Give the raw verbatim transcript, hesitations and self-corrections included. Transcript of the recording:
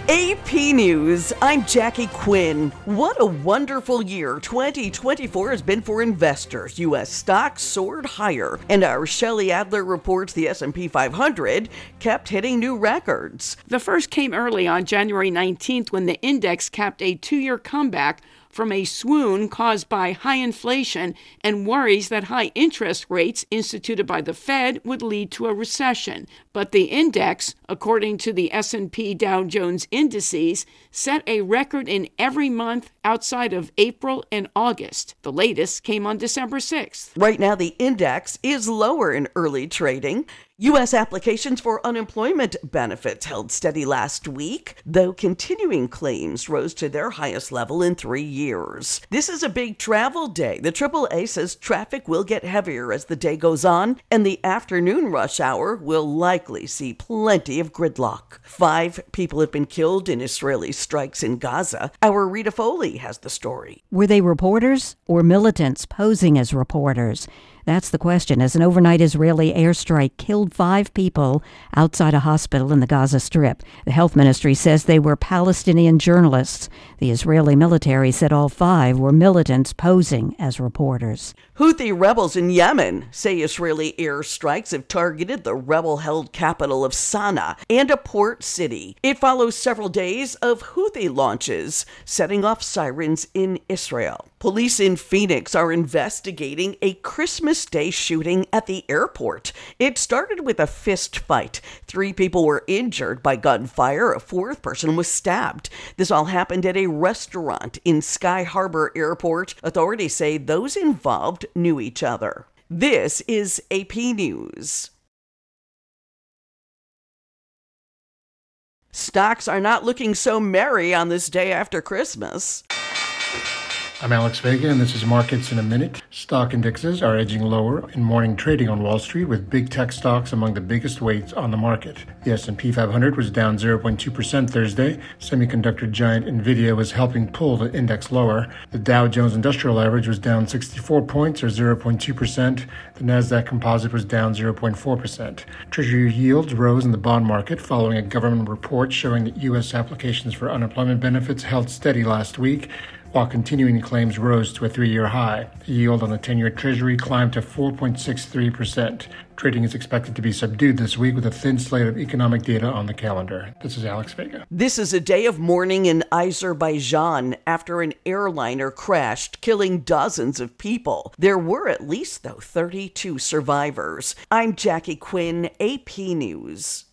A P News, I'm Jackie Quinn. What a wonderful year twenty twenty-four has been for investors. U S stocks soared higher, and our Shelley Adler reports the S and P five hundred kept hitting new records. The first came early on January nineteenth when the index capped a two-year comeback from a swoon caused by high inflation and worries that high interest rates instituted by the Fed would lead to a recession. But the index, according to the S and P Dow Jones indices, set a record in every month outside of April and August. The latest came on December sixth. Right now, the index is lower in early trading. U S applications for unemployment benefits held steady last week, though continuing claims rose to their highest level in three years. This is a big travel day. The triple A says traffic will get heavier as the day goes on, and the afternoon rush hour will likely see plenty of gridlock. Five people have been killed in Israeli strikes in Gaza. Our Rita Foley has the story. Were they reporters or militants posing as reporters? That's the question, as an overnight Israeli airstrike killed five people outside a hospital in the Gaza Strip. The health ministry says they were Palestinian journalists. The Israeli military said all five were militants posing as reporters. Houthi rebels in Yemen say Israeli airstrikes have targeted the rebel-held capital of Sana'a and a port city. It follows several days of Houthi launches, setting off sirens in Israel. Police in Phoenix are investigating a Christmas Day shooting at the airport. It started with a fist fight. Three people were injured by gunfire. A fourth person was stabbed. This all happened at a restaurant in Sky Harbor Airport. Authorities say those involved knew each other. This is A P News. Stocks are not looking so merry on this day after Christmas. I'm Alex Vega, and this is Markets in a Minute. Stock indexes are edging lower in morning trading on Wall Street, with big tech stocks among the biggest weights on the market. The S and P five hundred was down zero point two percent Thursday. Semiconductor giant NVIDIA was helping pull the index lower. The Dow Jones Industrial Average was down sixty-four points, or zero point two percent. The Nasdaq Composite was down zero point four percent. Treasury yields rose in the bond market following a government report showing that U S applications for unemployment benefits held steady last week, while continuing claims rose to a three-year high. The yield on the ten-year Treasury climbed to four point six three percent. Trading is expected to be subdued this week with a thin slate of economic data on the calendar. This is Alex Vega. This is a day of mourning in Azerbaijan after an airliner crashed, killing dozens of people. There were at least, though, thirty-two survivors. I'm Jackie Quinn, A P News.